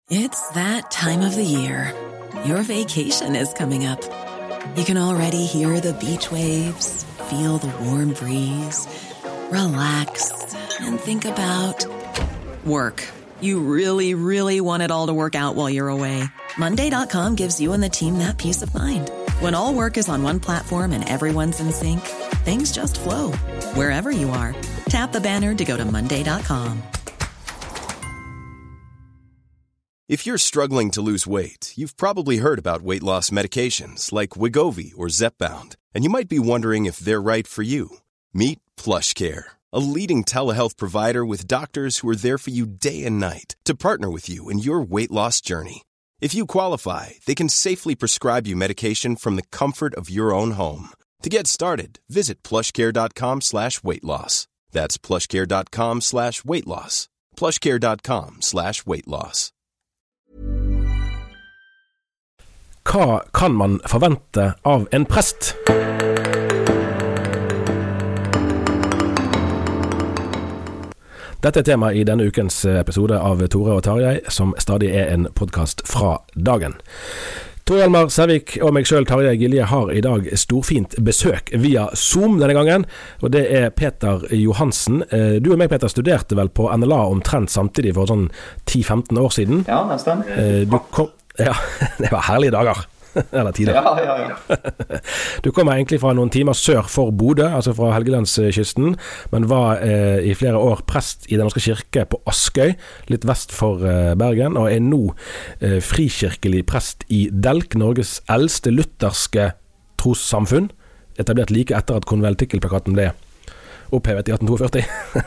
It's that time of the year. Your vacation is coming up. You can already hear the beach waves, feel the warm breeze, relax, and think about work. You really, really want it all to work out while you're away. Monday.com gives you and the team that peace of mind. When all work is on one platform and everyone's in sync, things just flow. Wherever you are, tap the banner to go to Monday.com. If you're struggling to lose weight, you've probably heard about weight loss medications like Wegovy or Zepbound, and you might be wondering if they're right for you. Meet PlushCare, a leading telehealth provider with doctors who are there for you day and night to partner with you in your weight loss journey. If you qualify, they can safely prescribe you medication from the comfort of your own home. To get started, visit plushcare.com/weight-loss. That's plushcare.com/weight-loss. plushcare.com/weight-loss. Hva kan man forvente av en prest? Dette tema I denne ukens episode av Tore og Tarjei, som stadig en podcast fra dagen. Tor Hjalmar Sævik og meg selv, Tarjei Gilje, har I dag storfint besøk via Zoom denne gangen, og det Peter Johansen. Du og meg, Peter, studerte vel på NLA omtrent samtidig for sånn 10-15 år siden. Ja, nesten. Ja, det var herlige dager. Eller tider. Ja. Du kommer egentlig fra noen timer sør for Bodø, altså fra Helgelandskysten, men var I flere år prest I Den norske kirke på Askøy, litt vest for Bergen, og nå frikirkelig prest I Delk, Norges eldste lutherske trossamfunn, etablert like etter at konventikkelplakaten ble opphevet I 1842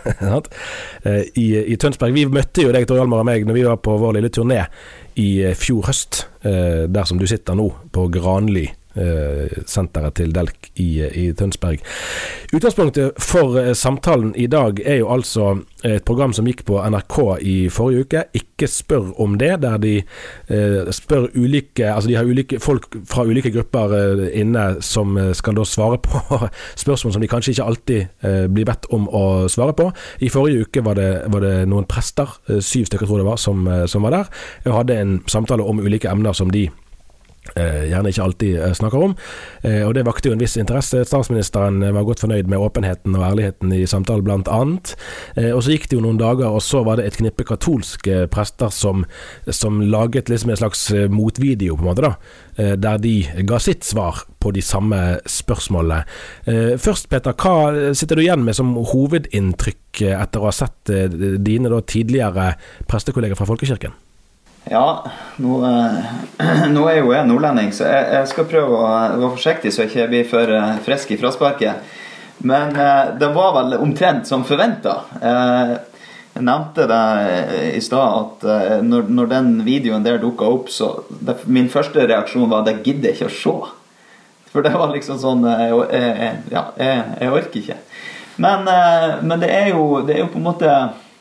I Tønsberg. Vi møtte jo deg, Tor Hjalmar og meg, når vi var på vår lille turné I fjor høst, der som du sitter nå på Granly senteret til Delk I Tønsberg. Utgangspunktet for samtalen I dag jo altså et program som gikk på NRK I forrige uke, Ikke spør om det, der de spør ulike, altså de har ulike folk fra ulike grupper inne som skal da svare på spørsmål som de kanskje ikke alltid blir bedt om å svare på. I forrige uke var det noen prester, 7 stykker tror jeg det var, som var der, og hadde en samtale om ulike emner som de gjerne ikke alltid snakker om, og det vakte jo en viss interesse. Statsministeren var godt fornøyd med åpenheten og ærligheten I samtalen blant annet, og så gikk det jo noen dager, og så var det et knippe katolske prester som laget liksom en slags motvideo på en måte da, der de ga sitt svar på de samme spørsmålene. Først, Peter, hva sitter du igjen med som hovedinntrykk etter å ha sett dine da tidligere prestekolleger fra Folkekirken? Ja, nå jo jeg nordlending, så jeg skal prøve å være forsiktig så jeg ikke blir for frisk I frasparket. Men det var vel omtrent som forventet. Jeg nevnte det I sted at når den videoen der dukket opp, så min første reaksjon var at jeg gidder ikke å se. For det var liksom sånn, jeg orker ikke. Men det jo på en måte...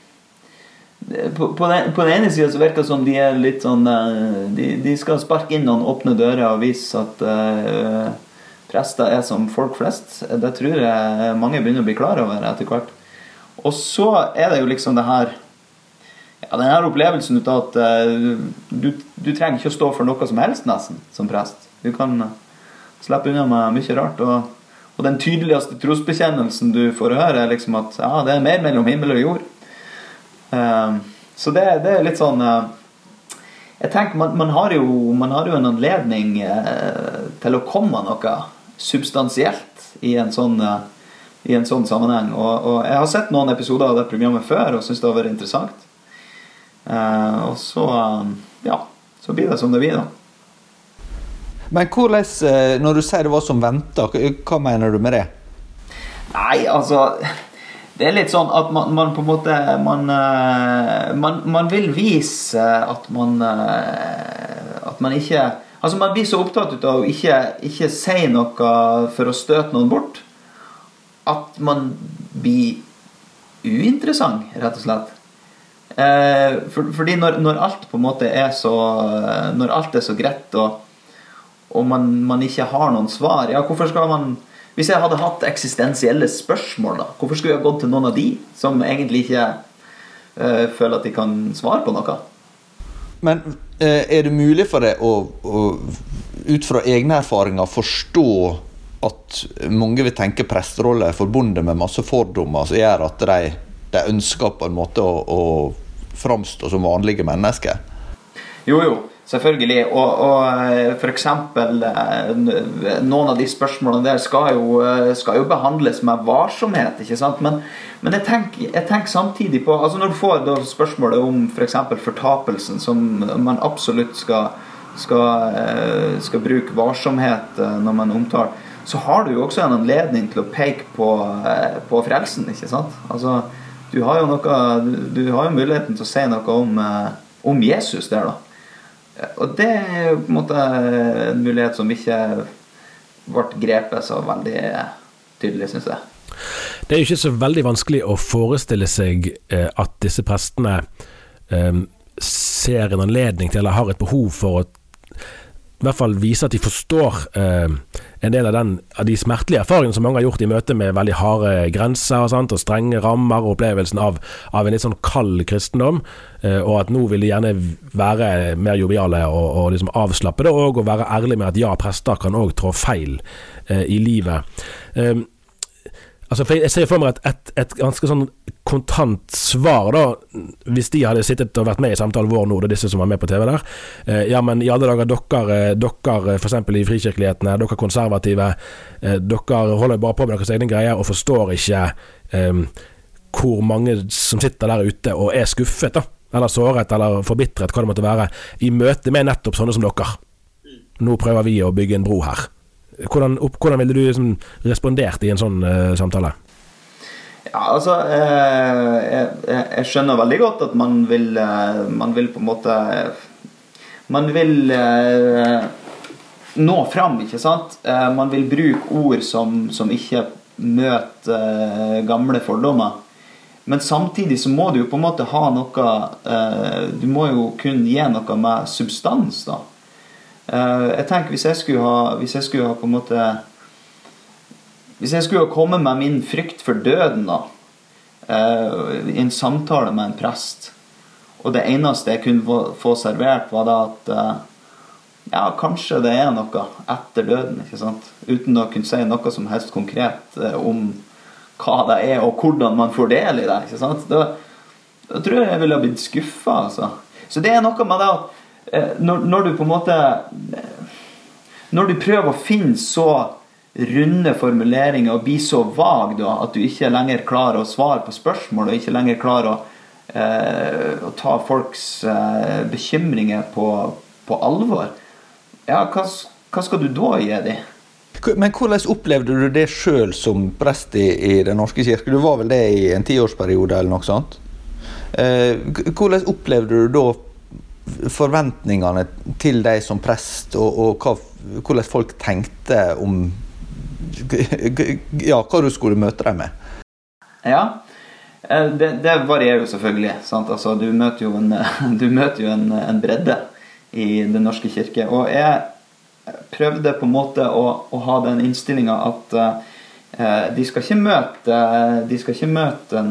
På den ene siden så virker det som de litt sånn de skal sparke inn noen åpne dører og vise at prester som folk flest. Det tror jeg mange begynner å bli klar over etter hvert. Og så det jo liksom det her den her opplevelsen ut av at du trenger ikke å stå for noe som helst nesten som prest. Du kan slippe unna med mye rart, og den tydeligste trosbekjennelsen du får høre liksom at det mer mellom himmel og jord. Så det litt sånn jeg tenker man har jo en anledning til å komme noe substansielt I en sånn sammenheng og jeg har sett noen episoder av det programmet før og synes det har vært interessant og så blir det som det blir da. Men hvordan, når du sier det var som ventet, hva mener du med det? Nei, altså det litt sånn at man på en måte man vil vise at man ikke altså man blir så opptatt av å ikke si noe for å støte noen bort at man blir uinteressant rett og slett fordi når alt på en måte så når alt så greit og man ikke har noen svar hvorfor skal man hvis jeg hadde hatt eksistensielle spørsmål da, hvorfor skulle jeg gått til noen av de som egentlig ikke føler at de kan svare på noe? Men det mulig for deg å ut fra egne erfaringer forstå at mange vil tenke presterolle forbundet med masse fordommer som gjør at de ønsker på en måte å framstå som vanlige mennesker? Jo, selvfølgelig. Og for eksempel noen av de spørsmålene der skal jo behandles med varsomhet, ikke sant? Men jeg tenker samtidig på, altså når du får da spørsmålet om for eksempel fortapelsen, som man absolutt skal bruke varsomhet når man omtaler, så har du jo også en anledning til å peke på frelsen, ikke sant? Altså, du har jo muligheten til å si noe om Jesus der da. Og det jo på en måte en mulighet som ikke ble grepet så veldig tydelig, synes jeg. Det jo ikke så veldig vanskelig å forestille seg at disse prestene ser en anledning til, eller har et behov for å i hvert fall vise at de forstår en del av de smertelige erfaringene som mange har gjort i møte med veldig harde grenser og strenge rammer og opplevelsen av en litt sånn kald kristendom, og at nå vil de gjerne være mer joviale og liksom avslappe det, og være ærlig med at ja, prester kan også trå feil i livet. Altså, for jeg ser for meg et ganske sånn kontant svar da, hvis de hadde sittet og vært med i samtalen vår nå, det disse som var med på TV der. Ja, men i alle dager, dere for eksempel i frikirkelighetene, dere konservative, dere holder bare på med deres egne greier og forstår ikke hvor mange som sitter der ute og skuffet da, eller såret, eller forbittret, hva det måtte være, i møte med nettopp sånne som dere. Nå prøver vi å bygge en bro her. Hvordan ville du liksom respondert i en sånn samtale? Ja, altså jeg skjønner veldig godt at man vil på en måte man vil nå fram, ikke sant? Man vil bruke ord som ikke møter gamle fordommer, men samtidig så må du jo på en måte ha noe du må jo kunne gi noe med substans da. Jeg tenker hvis jeg skulle ha på en måte hvis jeg skulle ha kommet med min frykt for døden da i en samtale med en prest, og det eneste jeg kunne få servert var da at ja, kanskje det noe etter døden, ikke sant? Uten å kunne si noe som helst konkret om hva det og hvordan man får del i det, ikke sant? Da tror jeg ville ha blitt skuffet, altså. Så det noe med det at når du på en måte når du prøver å finne så runde formuleringer og bli så vag da, at du ikke lenger klarer å svare på spørsmål og ikke lenger klarer å ta folks bekymringer på alvor, ja, hva skal du da gi dem? Men hvordan opplevde du det selv som prest i Den norske kirke? Du var vel det i en 10-årsperiode eller noe sånt? Hvordan opplevde du da forventningene til deg som prest, og hvordan folk tenkte om ja, hva du skulle møte deg med? Ja, det varierer jo selvfølgelig, sant? Altså, du møter jo en bredde i Den norske kirke, og jeg prøvde på en måte å ha den innstillingen at de skal ikke møte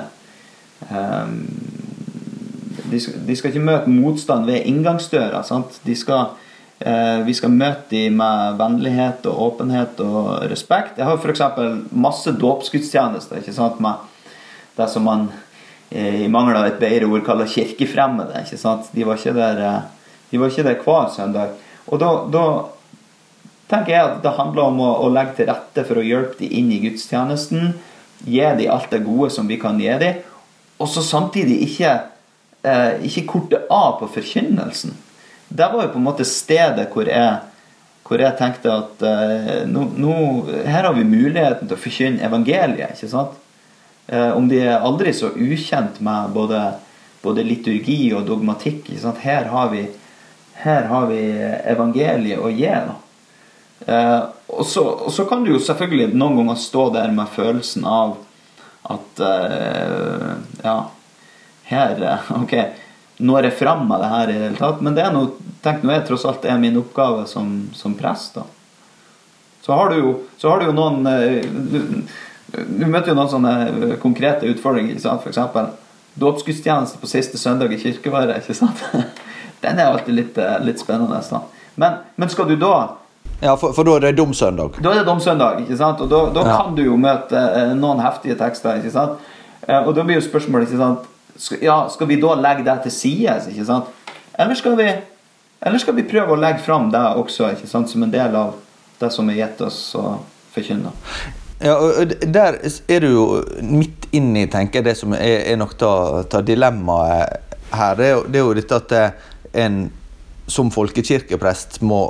de skal ikke møte motstand ved inngangsdøra, sant? Vi skal møte dem med vennlighet og åpenhet og respekt. Jeg har for eksempel masse dåpsgudstjenester, ikke sant? Med det som man i mangel av et bedre ord kaller kirkefremmede, ikke sant? De var ikke der hver søndag. Og da tenker jeg at det handler om å legge til rette for å hjelpe dem inn i gudstjenesten, gi dem alt det gode som vi kan gi dem, og så samtidig ikke korte av på forkynnelsen. Det var jo på en måte stedet hvor jeg tenkte at her har vi muligheten til å forkynne evangeliet, ikke sant? Om de aldri så ukjent med både liturgi og dogmatikk, ikke sant? Her har vi evangeliet å gi da. Og så kan du jo selvfølgelig noen ganger stå der med følelsen av at ja, her, ok, når jeg frem med det her i det hele tatt, men det tenk nå tross alt min oppgave som prest da. Så har du jo noen du møter jo noen sånne konkrete utfordringer, ikke sant? For eksempel dåpsgudstjeneste på siste søndag i kirkeværet, ikke sant? Den alltid litt spennende da. Men skal du da... Ja, for da det domsøndag. Da det domsøndag, ikke sant? Og da kan du jo møte noen heftige tekster, ikke sant? Og da blir jo spørsmålet, ikke sant? Skal vi da legge det til sides, ikke sant? Eller skal vi prøve å legge fram det også, ikke sant? Som en del av det som gitt oss å forkynne. Ja, og der du jo midt inne i, tenker jeg, det som nok ta dilemmaet her. Det er jo dette at en som folkekirkeprest må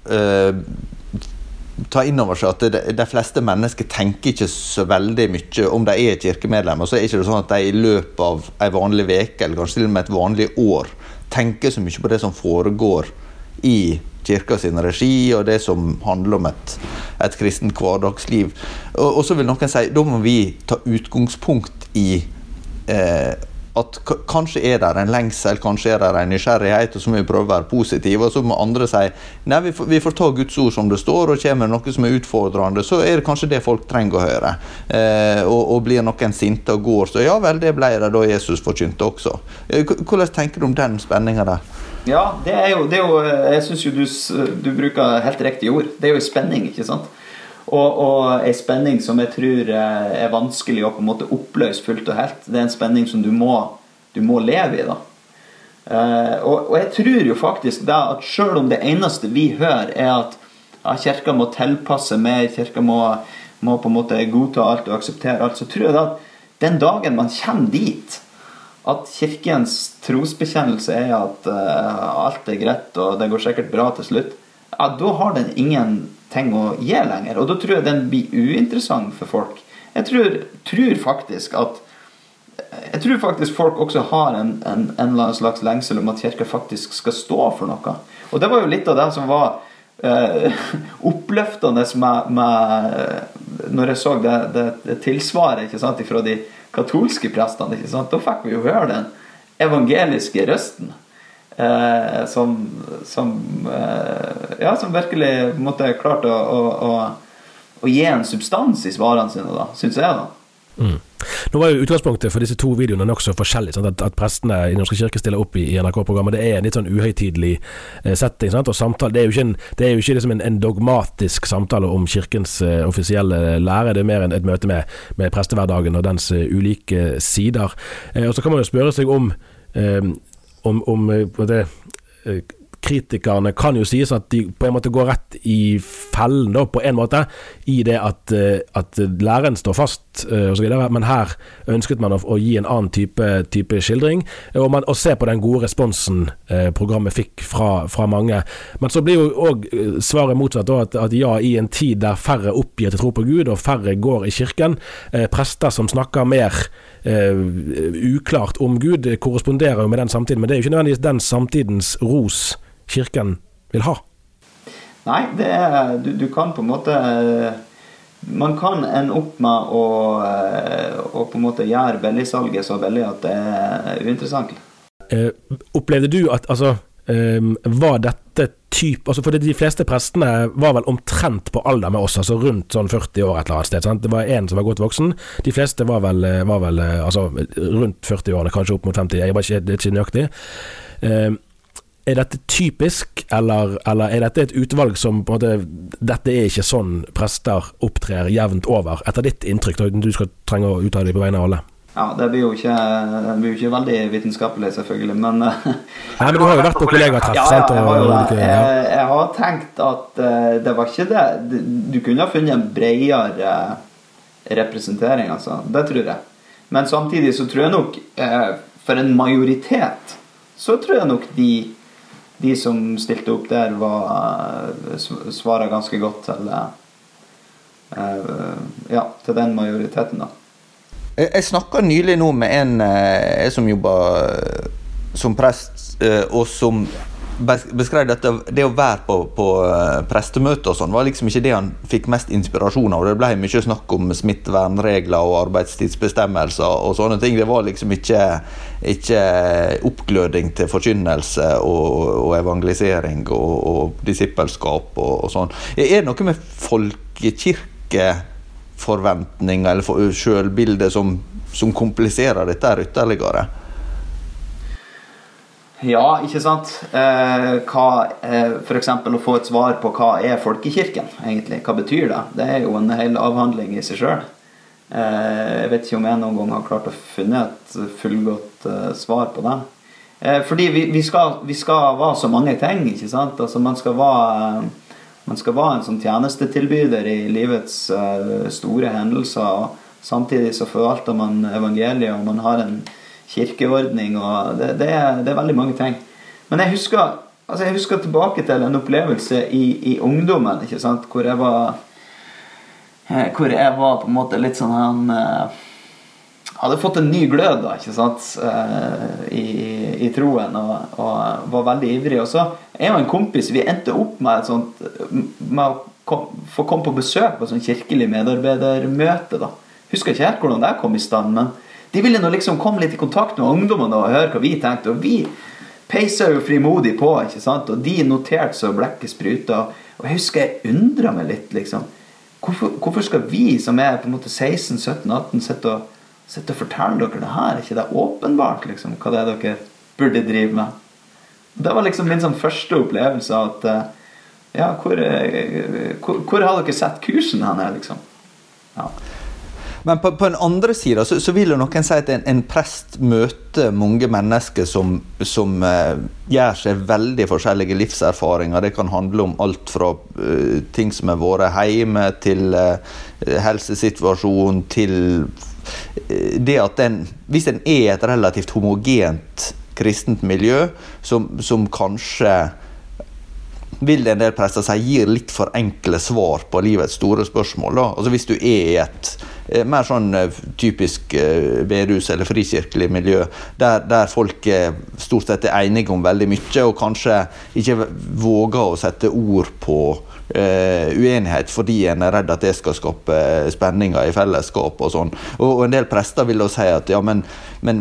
ta inn over seg at de fleste mennesker tenker ikke så veldig mye om de kirkemedlemmer, og så ikke det sånn at de i løpet av en vanlig veke, eller kanskje til og med et vanlig år, tenker så mye på det som foregår i kirka sin regi, og det som handler om et kristent hverdagsliv. Og så vil noen si, da må vi ta utgangspunkt i at kanskje der en lengsel, kanskje der en nysgjerrighet, og så må vi prøve å være positive, og så må andre si, nei, vi får ta Guds ord som det står, og kommer noe som utfordrende, så det kanskje det folk trenger å høre. Og blir noen sinte og går, så ja vel, det ble det da Jesus forkynte også. Hvordan tenker du om den spenningen der? Ja, det er jo jeg synes jo du bruker helt riktig ord. Det er jo en spenning, ikke sant? Og en spenning som jeg tror er vanskelig å på en måte oppløse fullt og helt. Det er en spenning som du må leve i da. Og jeg tror jo faktisk da at selv om det eneste vi hører at kirka må tilpasse mer, kirka må på en måte godta alt og akseptere alt, så tror jeg da at den dagen man kommer dit, at kirkens trosbekjennelse at alt greit og det går sikkert bra til slutt, ja, da har den ingenting å gi lenger, og da tror jeg den blir uinteressant for folk. Jeg tror faktisk folk også har en eller annen slags lengsel om at kirka faktisk skal stå for noe. Og det var jo litt av det som var oppløftende med når jeg så det tilsvaret, ikke sant, fra de katolske prestene, ikke sant? Da fikk vi jo høre den evangeliske røsten som virkelig måtte klart å gi en substans i svarene sine da, synes jeg da. Nå var jo utgangspunktet for disse to videoene nok så forskjellig, sant? At prestene i Norske kirke stiller opp i NRK-programmet, det en litt sånn uhøytidelig setting, sant? Og samtale, det er jo ikke liksom en dogmatisk samtale om kirkens offisielle lære, det er mer et møte med prestehverdagen og dens ulike sider. Og så kan man jo spørre seg om det kritikerne kan jo sies at de på en måte går rett i fellen da, på en måte, i det at læren står fast og så videre, men her ønsket man å gi en annen type skildring, og se på den gode responsen programmet fikk fra mange. Men så blir jo også svaret motsatt da, at ja, i en tid der færre oppgir til tro på Gud, og færre går i kirken, prester som snakker mer uklart om Gud, korresponderer jo med den samtiden, men det er jo ikke nødvendigvis den samtidens ros kirken vil ha. Nei, du kan på en måte man kan ende opp med å på en måte gjøre billigsalget så billig at det uinteressant. Opplevde du at var dette altså for de fleste prestene var vel omtrent på alder med oss, altså rundt sånn 40 år et eller annet sted, sant? Det var en som var godt voksen, de fleste var vel altså rundt 40 år, kanskje opp mot 50, det er ikke nøyaktig. Er dette typisk, eller er dette et utvalg som på en måte, dette er ikke sånn prester opptrer jevnt over, etter ditt inntrykk, uten du skal trenge å uttale det på vegne av alle? Ja, det blir jo ikke veldig vitenskapelig selvfølgelig, men... Nei, men du har jo vært på kollegatreff, sant? Ja, jeg har tenkt at det var ikke det. Du kunne ha funnet en bredere representering, altså. Det tror jeg. Men samtidig så tror jeg nok, for en majoritet, så tror jeg nok de som stilte opp der svarer ganske godt til den majoriteten da. Jeg snakket nylig nå med en som jobber som prest, og som beskrev dette, det å være på prestemøte og sånn, var liksom ikke det han fikk mest inspirasjon av. Det ble mye snakk om smittevernregler og arbeidstidsbestemmelser og sånne ting. Det var liksom ikke oppgløding til forkynnelse og evangelisering og disippelskap og sånn. Er det noe med folkekirkeforventninger eller selvbildet som kompliserer dette ytterligere? Ja, ikke sant? For eksempel å få et svar på hva folkekirken egentlig? Hva betyr det? Det jo en hel avhandling I seg selv. Jeg vet ikke om jeg noen gang har klart å finne et fullgodt svar på det. Fordi vi skal være så mange ting, ikke sant? Altså man skal være en sånn tjenestetilbyder I livets store hendelser, og samtidig så forvalter man evangeliet, og man har en kirkeordning, og det veldig mange ting. Men jeg husker tilbake til en opplevelse I ungdommen, ikke sant? Hvor jeg var på en måte litt sånn hadde fått en ny glød da, ikke sant? I troen, og var veldig ivrig. Og så jeg og en kompis, vi endte opp med et sånt, med å få komme på besøk på et sånt kirkelig medarbeidermøte da. Husker ikke helt hvordan det kom I stand, men de ville nå liksom komme litt I kontakt med ungdommene og høre hva vi tenkte, og vi peiset jo frimodig på, ikke sant? Og de noterte så blekket sprutet, og jeg husker jeg undret meg litt, liksom. Hvorfor skal vi, som på en måte 16, 17, 18, sitte og fortelle dere det her? Ikke det åpenbart, liksom, hva det dere burde drive med? Det var liksom min sånn første opplevelse av at, ja, hvor har dere sett kursen henne, liksom? Ja. Men på den andre siden så vil jo noen si at en prest møter mange mennesker som gjør seg veldig forskjellige livserfaringer. Det kan handle om alt fra ting som vært hjemme til helsesituasjon til det at hvis en et relativt homogent kristent miljø som kanskje vil en del prester si gir litt for enkle svar på livets store spørsmål da. Altså hvis du I et mer sånn typisk bedehus eller frikirkelig miljø der folk stort sett enige om veldig mye og kanskje ikke våger å sette ord på uenighet fordi en redd at det skal skape spenninger I fellesskap og sånn. Og en del prester vil da si at ja, men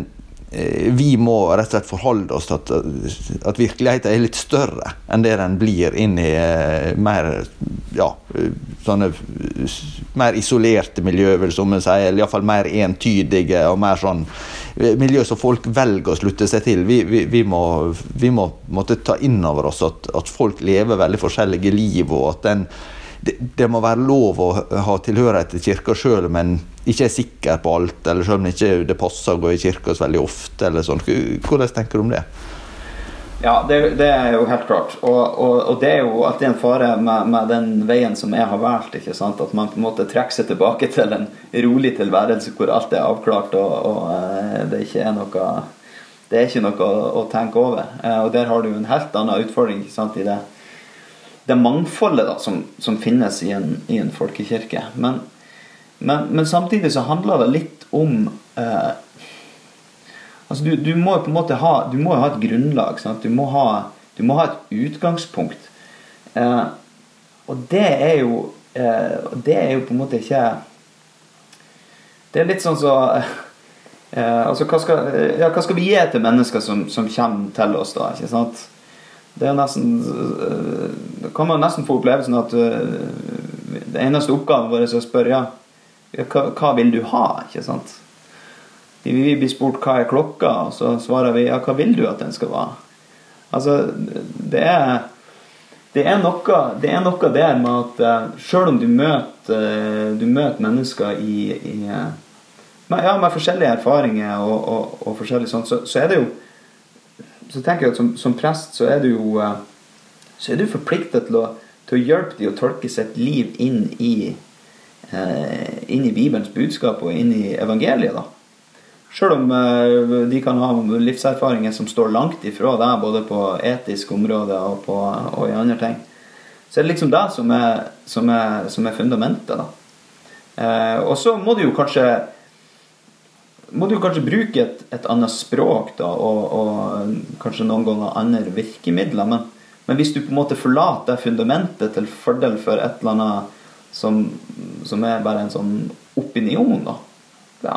vi må rett og slett forholde oss til at virkeligheten litt større enn det den blir inn I mer, ja, sånne mer isolerte miljø, vil som man sier, eller I hvert fall mer entydige og mer sånn miljø som folk velger å slutte seg til. Vi må måtte ta inn over oss at folk lever veldig forskjellige liv, og at det må være lov å ha tilhørighet til kirka selv, men ikke sikker på alt, eller selv om ikke det passer å gå I kirka så veldig ofte, eller sånn. Hvordan tenker du om det? Ja, det jo helt klart. Og det jo alltid en fare med den veien som jeg har valgt, ikke sant? At man på en måte trekker seg tilbake til en rolig tilværelse hvor alt avklart, og det ikke ikke noe å tenke over. Og der har du en helt annen utfordring, ikke sant, I det mangfoldet da, som finnes I en folkekirke. Men samtidig så handler det litt om altså du må på en måte ha et grunnlag, sant? Du må ha et utgangspunkt, og det jo på en måte ikke det litt sånn så altså hva skal vi gi til mennesker som kommer til oss da, ikke sant? Det nesten da kan man nesten få opplevelsen at det eneste oppgaven vår å spørre hva vil du ha, ikke sant? Vi blir spurt hva klokka, og så svarer vi hva vil du at den skal være? Altså det noe der med at selv om du møter mennesker med forskjellige erfaringer og forskjellige sånt, så det jo så tenker jeg at som prest så du forpliktet til å hjelpe de å tolke sitt liv inn I Bibelens budskap og inn I evangeliet da. Selv om de kan ha livserfaringer som står langt ifra det, både på etisk område og I andre ting, så det liksom det som fundamentet da. Og så må du jo kanskje bruke et annet språk da, og kanskje noen ganger andre virkemidler, men hvis du på en måte forlater det fundamentet til fordel for et eller annet som bare en sånn opinion da, ja,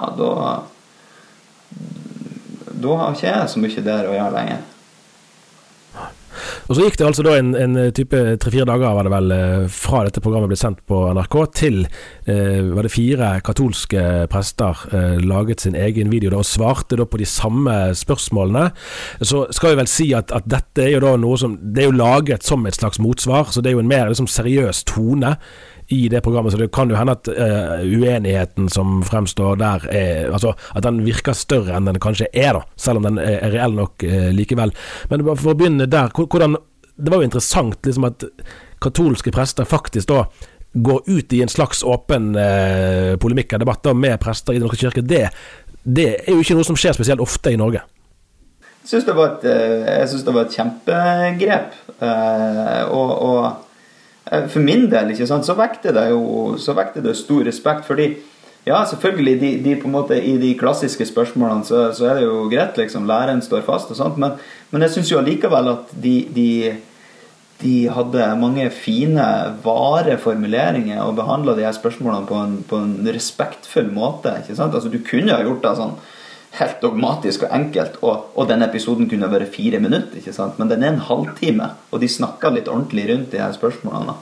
da har ikke jeg så mye der å gjøre lenger. Og så gikk det altså da en type 3-4 dager var det vel fra dette programmet ble sendt på NRK til var det 4 katolske prester laget sin egen video da, og svarte da på de samme spørsmålene. Så skal vi vel si at dette jo da noe som, det jo laget som et slags motsvar, så det jo en mer liksom, seriøs tone i det programmet, så det kan jo hende at uenigheten som fremstår der altså at den virker større enn den kanskje da, selv om den reell nok likevel. Men for å begynne der, hvordan, det var jo interessant liksom at katolske prester faktisk da går ut i en slags åpen polemikk og debatter med prester i Den norske kirke. Det jo ikke noe som skjer spesielt ofte i Norge. Jeg synes det var et kjempegrep, og for min del, ikke sant, så vekte det stor respekt, fordi ja, selvfølgelig de på en måte i de klassiske spørsmålene så det jo greit, liksom, læren står fast og sånt, men jeg synes jo allikevel at de hadde mange fine, vare formuleringer og behandlet de her spørsmålene på en respektfull måte, ikke sant? Altså du kunne ha gjort det sånn helt dogmatisk og enkelt, og den episoden kunne være 4 minutter, ikke sant? Men den en halvtime, og de snakket litt ordentlig rundt de her spørsmålene.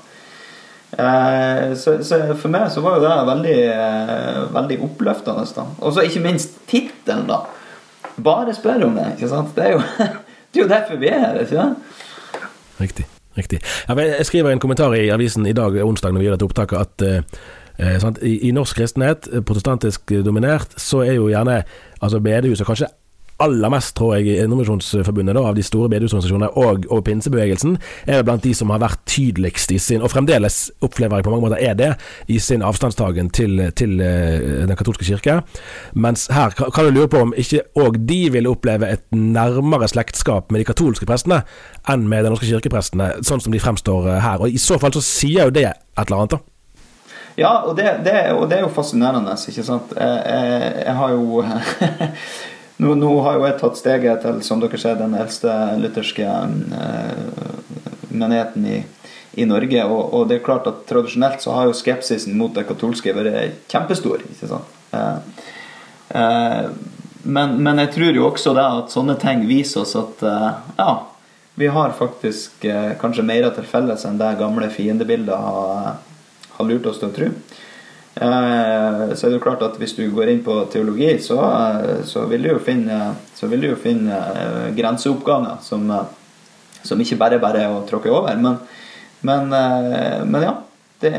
Så for meg så var jo det veldig, veldig oppløftende da. Og så ikke minst titelen da. Bare spør om det, ikke sant? Det jo derfor vi her, ikke det? Riktig. Jeg skriver en kommentar i avisen i dag, onsdag, når vi gjør dette opptaket, at i norsk kristenhet, protestantisk dominert, så jo gjerne altså bedehuset kanskje aller mest, tror jeg, i Indremisjonsforbundet av de store bedehusorganisasjonene og pinsebevegelsen, blant de som har vært tydeligst i sin, og fremdeles opplever jeg på mange måter det, i sin avstandstagen til den katolske kirke. Mens her kan du lure på om ikke og de vil oppleve et nærmere slektskap med de katolske prestene enn med de norske kirkeprestene, sånn som de fremstår her. Og i så fall så sier jo det et eller annet da. Ja, og det jo fascinerende, ikke sant? Jeg har jo nå har jo jeg tatt steget til, som dere ser, den eldste lutherske menigheten i Norge, og det klart at tradisjonelt så har jo skepsisen mot det katolske vært kjempestor, ikke sant? Men jeg tror jo også det at sånne ting viser oss at ja, vi har faktisk kanskje mer til felles enn det gamle fiendebildet har lurt oss til å tro. Så det jo klart at hvis du går inn på teologi så vil du jo finne grenseoppganger som ikke bare å tråkke over, men ja, det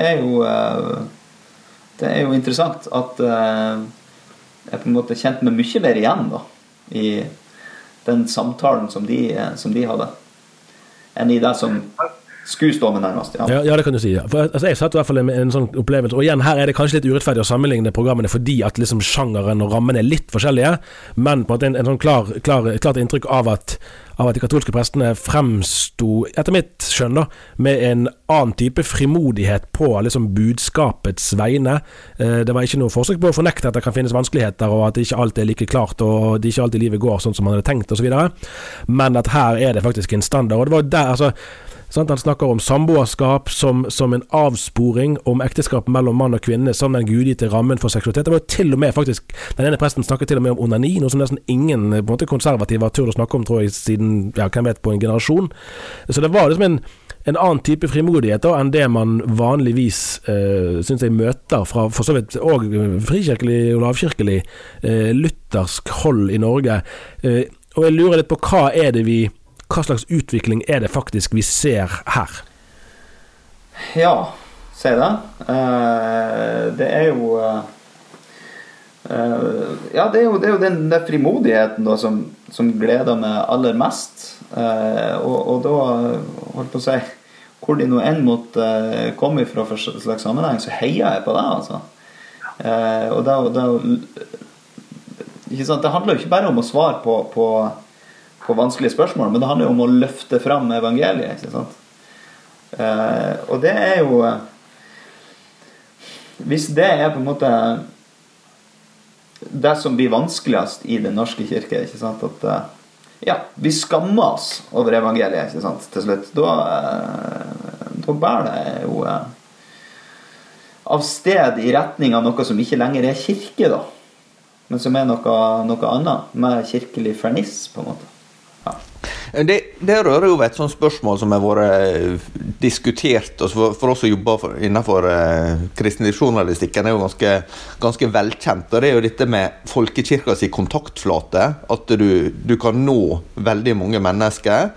jo interessant at jeg på en måte kjent med mye mer igjen da, i den samtalen som de hadde, enn i det som skulle stå med nærmest. Ja, det kan du si. For, altså, jeg satt i hvert fall med en sånn opplevelse, og igjen, her det kanskje litt urettferdig å sammenligne programmene fordi at liksom sjangeren og rammene litt forskjellige, men på en sånn klart inntrykk av at de katolske prestene fremsto, etter mitt skjønn da, med en annen type frimodighet på liksom budskapets vegne. Det var ikke noe forsøk på å fornekte at det kan finnes vanskeligheter, og at ikke alt like klart, og det ikke alltid livet går sånn som man hadde tenkt, og så videre. Men at her det faktisk en standard, og det var der, altså han snakker om samboerskap som en avsporing, om ekteskap mellom mann og kvinne som den gudgitte rammen for seksualitet. Det var jo til og med faktisk, den ene presten snakket til og med om onani, noe som nesten ingen på en måte konservative har turt å snakke om, tror jeg, siden, ja, hvem vet, på en generasjon. Så det var liksom en annen type frimodighet da, enn det man vanligvis synes jeg møter fra for så vidt også frikirkelig og lavkirkelig luthersk hold i Norge. Og jeg lurer litt på hva slags utvikling det faktisk vi ser her? Ja, si det. Det jo ja, det jo den der frimodigheten da, som gleder meg aller mest. Og da, holdt på å si, hvor de nå enn måtte komme fra for slags sammenheng, så heier jeg på det, altså. Og ikke sant, det handler jo ikke bare om å svare på vanskelige spørsmål, men det handler jo om å løfte fram evangeliet, ikke sant? Og det jo hvis det på en måte det som blir vanskeligst i den norske kirke, ikke sant? At ja, vi skammer oss over evangeliet, ikke sant? Til slutt, da bærer det jo av sted i retning av noe som ikke lenger kirke da, men som noe annet, med kirkelig ferniss på en måte. Det rører jo ved et sånt spørsmål som har vært diskutert, og for oss som jobber innenfor kristenlivsjournalistikken er jo ganske velkjent, og det er jo dette med folkekirkas kontaktflate, at du kan nå veldig mange mennesker,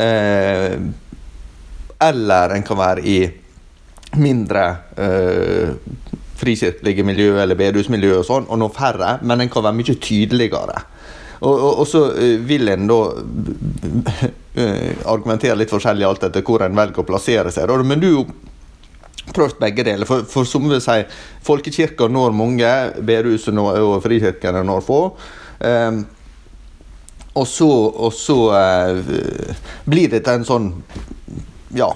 eller en kan være i mindre frikirkelige miljø eller bedehusmiljø og sånn, og nå færre, men en kan være mye tydeligere. Og så vil en da argumentere litt forskjellig alt etter hvor en velger å plassere seg. Men du har jo prøvd begge deler, for som vil si, folkekirka når mange, bedehuset og frikirkene når få. Og så blir det en sånn, ja,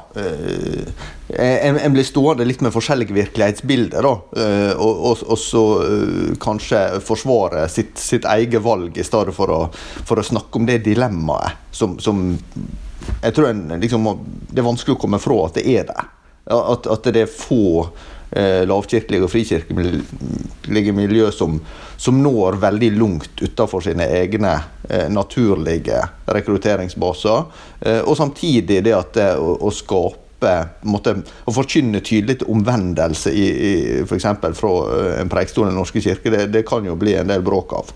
en blir stående litt med forskjellige virkelighetsbilder da, og så kanskje forsvare sitt eget valg i stedet for å snakke om det dilemmaet som jeg tror liksom, det er vanskelig å komme fra at det er det, at det er få lavkirkelige og frikirkelige miljø som når veldig langt utenfor sine egne naturlige rekrutteringsbaser, og samtidig det at det å skape å forkynne tydelig omvendelse for eksempel fra en prekestol i Den norske kirke, det kan jo bli en del bråk av.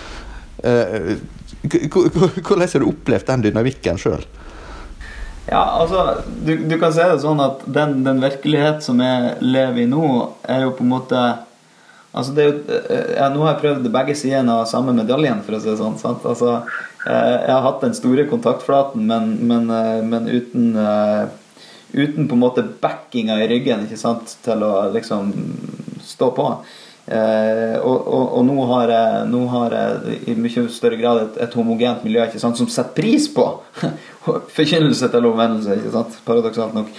Hvordan har du opplevd den dynamikken selv? Ja, altså, du kan se det sånn at den virkelighet som jeg lever i nå, er jo på en måte, altså det er jo, nå har jeg prøvd begge sidene av samme medaljen, for å si det sånn, sant? Altså, jeg har hatt den store kontaktflaten, men uten på en måte backinga i ryggen, ikke sant, til å liksom stå på. Og nå har jeg i mye større grad et homogent miljø, ikke sant, som setter pris på forkynnelse til omvendelse, ikke sant, paradoksalt nok.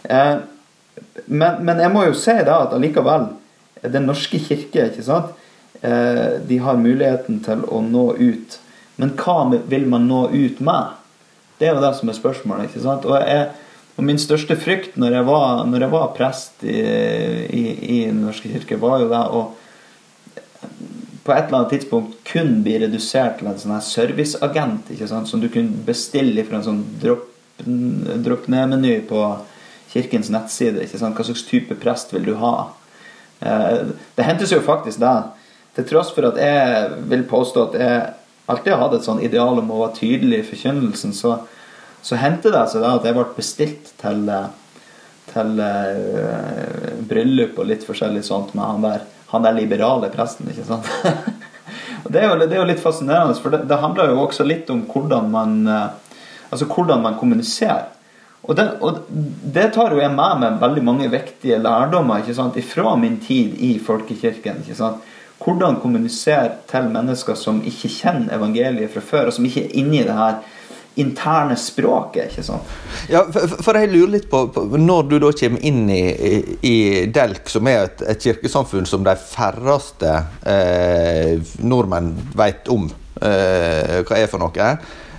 Men jeg må jo si da at allikevel Den norske kirke, ikke sant, de har muligheten til å nå ut. Men hva vil man nå ut med? Det er jo det som er spørsmålet, ikke sant? Og min største frykt når jeg var prest i Den norske kirke var jo det å på et eller annet tidspunkt kun bli redusert til en sånn her serviceagent, ikke sant, som du kunne bestille fra en sånn dropp ned-meny på kirkens nettside, ikke sant, hva slags type prest vil du ha? Det hentes jo faktisk det, til tross for at jeg vil påstå at jeg alltid har hatt et sånn ideal om å være tydelig i forkynnelsen, så hendte det seg da at jeg ble bestilt til bryllup og litt forskjellig sånt med han der liberale presten, ikke sant? Og det er jo litt fascinerende, for det handler jo også litt om hvordan man kommuniserer. Og det tar jo jeg med veldig mange viktige lærdommer, ikke sant, ifra min tid i folkekirken, ikke sant? Hvordan kommunisere til mennesker som ikke kjenner evangeliet fra før, og som ikke er inne i det her interne språket, ikke sant? Ja, for jeg lurer litt på når du da kommer inn i Delk, som er et kirkesamfunn som de færreste nordmenn vet om hva er for noe,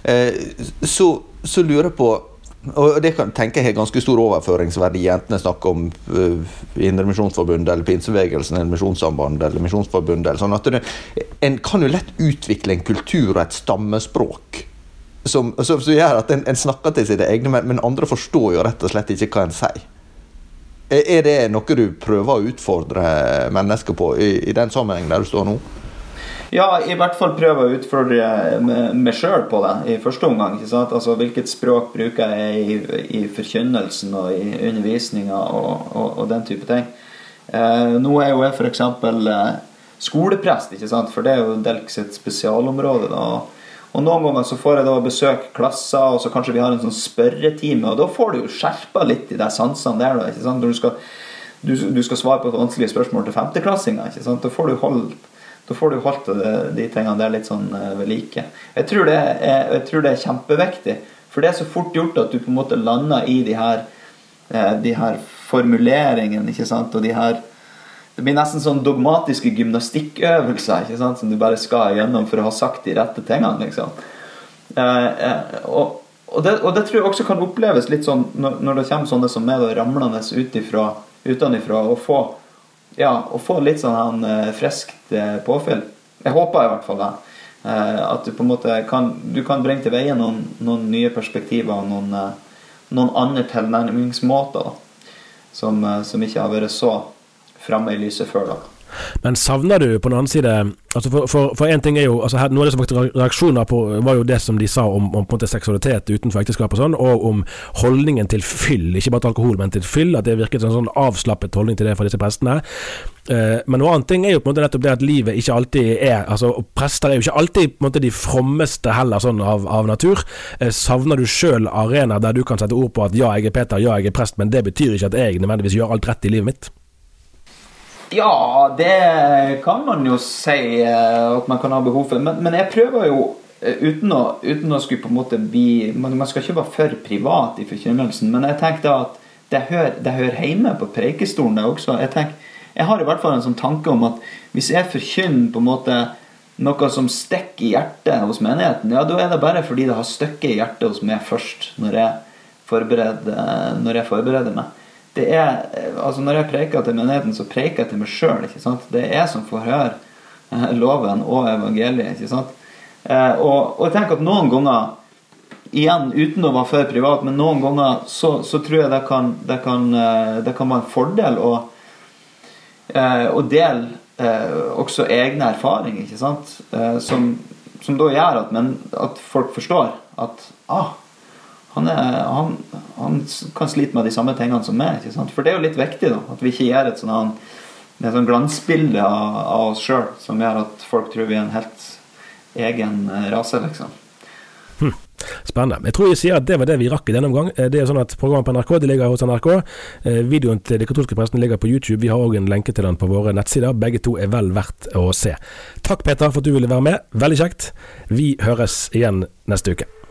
så lurer jeg på, og det tenker jeg har ganske stor overføringsverdi, enten jeg snakker om Indremisjonsforbundet, eller Pinsebevegelsen, eller Misjonssamband, eller Misjonsforbundet, eller sånn, at en kan jo lett utvikle en kultur og et stammespråk, som gjør at en snakker til sine egne, men andre forstår jo rett og slett ikke hva en sier. Er det noe du prøver å utfordre mennesker på i den sammenhengen der du står nå? Ja, i hvert fall prøve å utfordre meg selv på det i første omgang, ikke sant? Altså, hvilket språk bruker jeg i forkynnelsen og i undervisningen og den type ting. Nå er jo jeg for eksempel skoleprest, ikke sant? For det er jo Delk sitt spesialområde da. Og noen ganger så får jeg da besøke klasser, og så kanskje vi har en sånn spørretime, og da får du jo skjerpet litt i de sansene der da, ikke sant? Når du skal svare på et vanskelig spørsmål til femteklassinger, ikke sant? Da får du holdt de tingene der litt sånn ved like. Jeg tror det er kjempeviktig, for det er så fort gjort at du på en måte lander i de her formuleringene, ikke sant? Og det blir nesten sånn dogmatiske gymnastikkøvelser, ikke sant? Som du bare skal gjennom for å ha sagt de rette tingene, liksom. Og det tror jeg også kan oppleves litt sånn når det kommer sånne som meg da, ramlende utenifra og få litt sånn friskt påfyll. Jeg håper i hvert fall det. At du på en måte du kan bringe til veie noen nye perspektiver, noen andre tilnærmingsmåter da, som ikke har vært så fremme i lyset før da. Men savner du på den andre side, altså for en ting jo, altså noe av det som faktisk reaksjoner på var jo det som de sa om på en måte seksualitet utenfor ekteskap og sånn, og om holdningen til fyll, ikke bare til alkohol, men til fyll, at det virket en sånn avslappet holdning til det fra disse prestene. Men noe annet ting jo på en måte nettopp det at livet ikke alltid altså prester jo ikke alltid på en måte de frommeste heller sånn av natur. Savner du selv arenaer der du kan sette ord på at ja, jeg Peter, ja, jeg prest, men det betyr ikke at jeg nødvendigvis gjør alt rett i livet mitt? Ja, det kan man jo si at man kan ha behov for, men jeg prøver jo uten å skulle på en måte man skal ikke være for privat i forkynnelsen, men jeg tenker da at det hører hjemme på preikestolen det også. Jeg har i hvert fall en sånn tanke om at hvis jeg forkynner på en måte noe som stikker i hjertet hos menigheten, ja, da det bare fordi det har stykket i hjertet hos meg først når jeg forbereder meg. Altså når jeg preker til menigheten, så preker jeg til meg selv, ikke sant? Det jeg som får høre loven og evangeliet, ikke sant? Og jeg tenker at noen ganger, igjen uten å være for privat, men noen ganger så tror jeg det kan være en fordel å dele også egne erfaringer, ikke sant? Som da gjør at folk forstår at han kan slite med de samme tingene som meg, ikke sant? For det jo litt viktig da, at vi ikke gjør et sånn glansbilde av oss selv, som gjør at folk tror vi en helt egen rase, liksom. Spennende. Jeg tror jeg sier at det var det vi rakk i denne omgang. Det sånn at programmet på NRK, det ligger hos NRK. Videoen til de katolske prestene ligger på YouTube. Vi har også en lenke til den på våre nettsider. Begge to vel verdt å se. Takk Peter for at du ville være med. Veldig kjekt. Vi høres igjen neste uke.